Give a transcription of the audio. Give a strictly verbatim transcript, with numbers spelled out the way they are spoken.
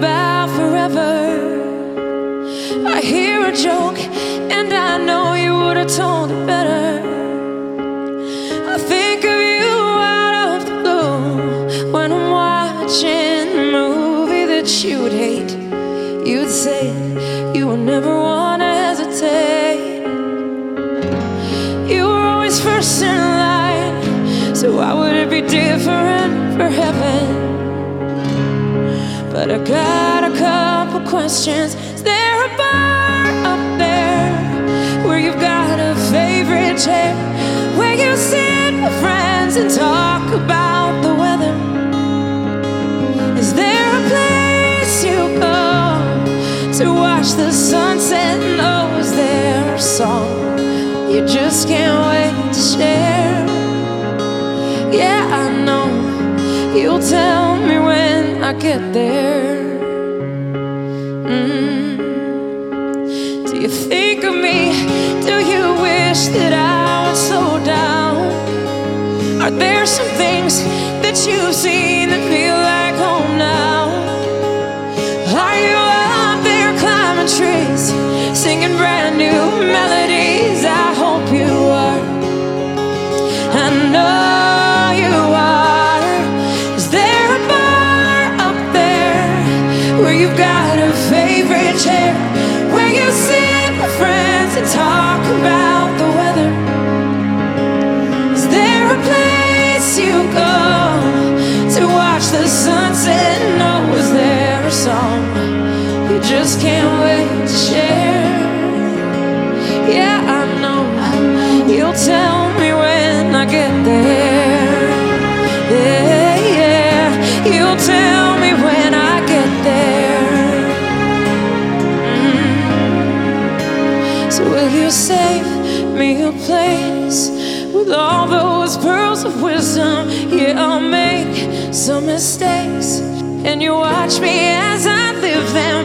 about forever. I hear a joke and I know you would have told it better. I think of you out of the blue when I'm watching a movie that you would hate. You'd say you would never want to hesitate. You were always first in line, so why would it be different for heaven? But I got a couple questions. Is there a bar up there where you've got a favorite chair, where you sit with friends and talk about the weather? Is there a place you go to watch the sunset? And oh, is there a song you just can't wait to share? Yeah, I know you'll tell me when I get there. Mm. Do you think of me? Do you wish that I would slow down? Are there some things that you've seen that feel like home now? Are you up there climbing trees, singing brand new melodies? I hope you are. I know you are. Is there a bar up there where you've got a favorite chair, where you sit with friends and talk about the weather? Is there a place you go to watch the sunset? No, is there a song you just can't wait to share? Yeah, I know you'll tell me when I get there. Yeah, yeah, you'll tell me when I get there. Mm. So will you save me a place with all those pearls of wisdom? Yeah, I'll make some mistakes, and you watch me as I live them